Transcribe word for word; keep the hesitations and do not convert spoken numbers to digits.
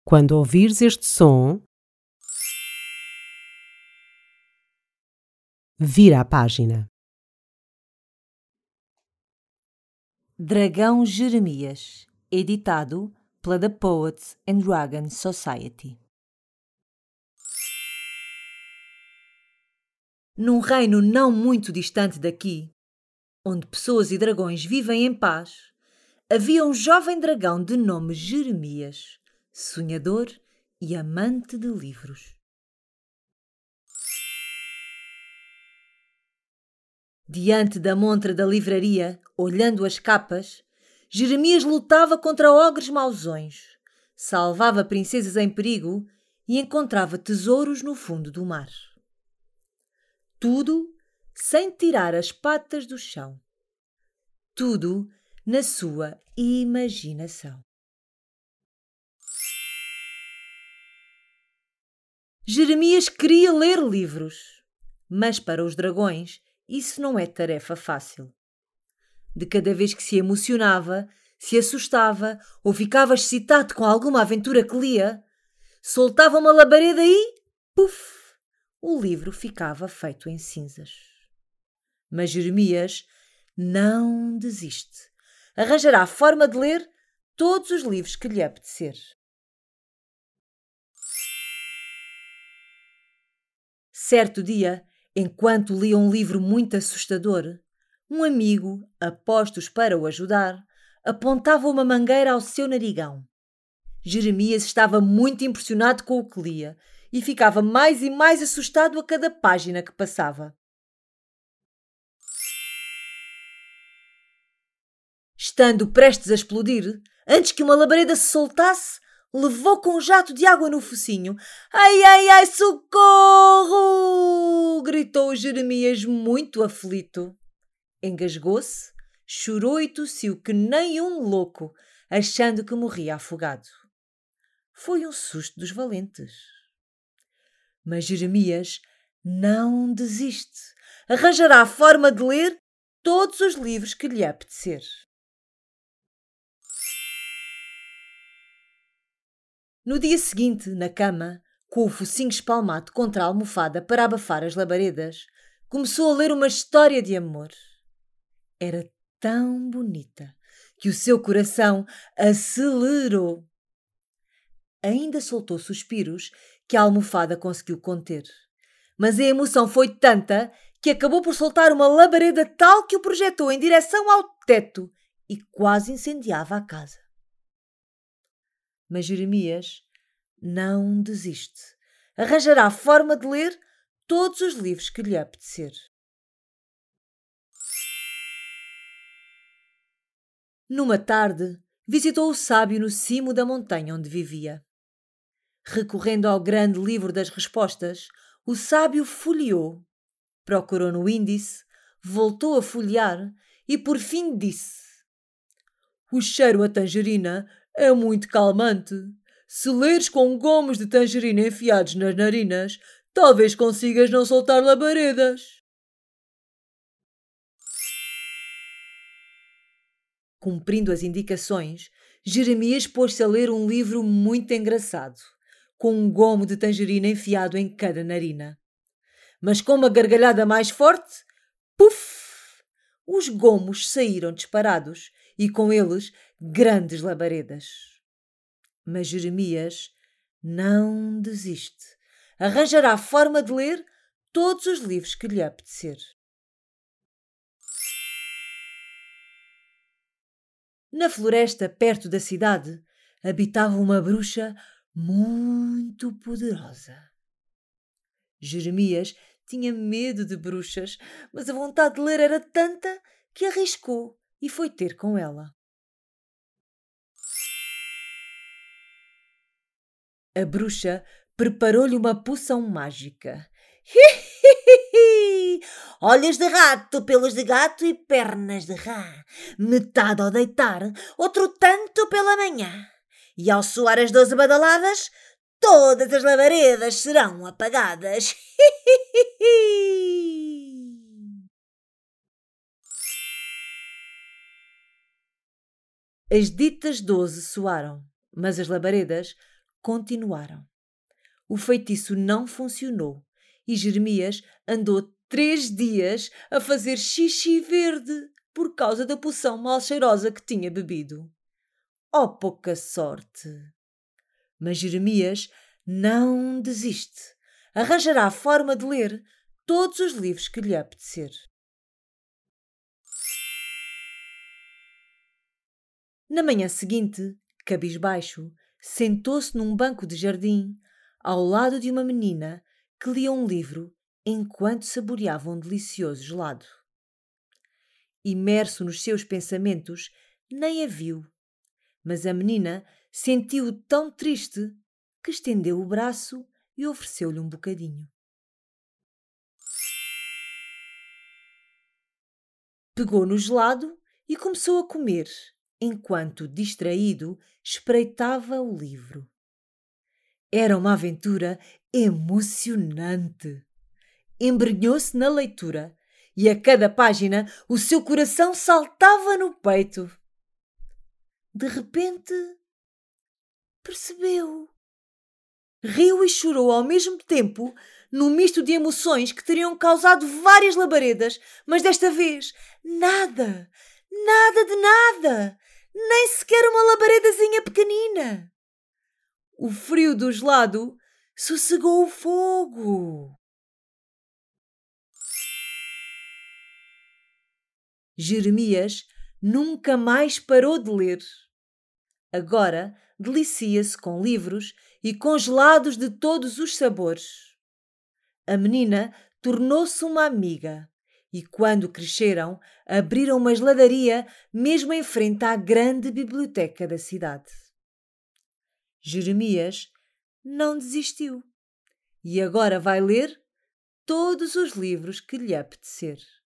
Quando ouvires este som, vira a página. Dragão Jeremias, editado pela The Poets and Dragons Society. Num reino não muito distante daqui, onde pessoas e dragões vivem em paz, havia um jovem dragão de nome Jeremias, sonhador e amante de livros. Diante da montra da livraria, olhando as capas, Jeremias lutava contra ogres mausões, salvava princesas em perigo e encontrava tesouros no fundo do mar. Tudo sem tirar as patas do chão. Tudo na sua imaginação. Jeremias queria ler livros, mas para os dragões isso não é tarefa fácil. De cada vez que se emocionava, se assustava ou ficava excitado com alguma aventura que lia, soltava uma labareda e, puf, o livro ficava feito em cinzas. Mas Jeremias não desiste. Arranjará a forma de ler todos os livros que lhe apetecer. Certo dia, enquanto lia um livro muito assustador, um amigo, a postos para o ajudar, apontava uma mangueira ao seu narigão. Jeremias estava muito impressionado com o que lia e ficava mais e mais assustado a cada página que passava. Estando prestes a explodir, antes que uma labareda se soltasse, levou com um jato de água no focinho. Ai, ai, ai, socorro! Gritou Jeremias muito aflito. Engasgou-se, chorou e tossiu que nem um louco, achando que morria afogado. Foi um susto dos valentes. Mas Jeremias não desiste. Arranjará a forma de ler todos os livros que lhe apetecer. No dia seguinte, na cama, com o focinho espalmado contra a almofada para abafar as labaredas, começou a ler uma história de amor. Era tão bonita que o seu coração acelerou. Ainda soltou suspiros que a almofada conseguiu conter. Mas a emoção foi tanta que acabou por soltar uma labareda tal que o projetou em direção ao teto e quase incendiava a casa. Mas Jeremias não desiste. Arranjará a forma de ler todos os livros que lhe apetecer. Numa tarde, visitou o sábio no cimo da montanha onde vivia. Recorrendo ao grande livro das respostas, o sábio folheou, procurou no índice, voltou a folhear e por fim disse: O cheiro a tangerina é muito calmante. Se leres com gomos de tangerina enfiados nas narinas, talvez consigas não soltar labaredas. Cumprindo as indicações, Jeremias pôs-se a ler um livro muito engraçado, com um gomo de tangerina enfiado em cada narina. Mas com uma gargalhada mais forte, puf! Os gomos saíram disparados e com eles grandes labaredas. Mas Jeremias não desiste. Arranjará a forma de ler todos os livros que lhe apetecer. Na floresta perto da cidade habitava uma bruxa muito poderosa. Jeremias tinha medo de bruxas, mas a vontade de ler era tanta que arriscou e foi ter com ela. A bruxa preparou-lhe uma poção mágica. Olhos de rato, pelos de gato e pernas de rã. Metade ao deitar, outro tanto pela manhã. E ao soar as doze badaladas, todas as labaredas serão apagadas. As ditas doze soaram, mas as labaredas continuaram. O feitiço não funcionou e Jeremias andou três dias a fazer xixi verde por causa da poção mal cheirosa que tinha bebido. Oh, pouca sorte! Mas Jeremias não desiste. Arranjará a forma de ler todos os livros que lhe apetecer. Na manhã seguinte, cabisbaixo, sentou-se num banco de jardim, ao lado de uma menina que lia um livro enquanto saboreava um delicioso gelado. Imerso nos seus pensamentos, nem a viu, mas a menina sentiu-o tão triste que estendeu o braço e ofereceu-lhe um bocadinho. Pegou no gelado e começou a comer, enquanto, distraído, espreitava o livro. Era uma aventura emocionante. Embrenhou-se na leitura e a cada página o seu coração saltava no peito. De repente, percebeu. Riu e chorou ao mesmo tempo, num misto de emoções que teriam causado várias labaredas, mas desta vez nada, nada de nada, nem sequer uma labaredazinha pequenina. O frio do gelado sossegou o fogo. Jeremias nunca mais parou de ler. Agora delicia-se com livros e com gelados de todos os sabores. A menina tornou-se uma amiga e, quando cresceram, abriram uma geladaria mesmo em frente à grande biblioteca da cidade. Jeremias não desistiu e agora vai ler todos os livros que lhe apetecer.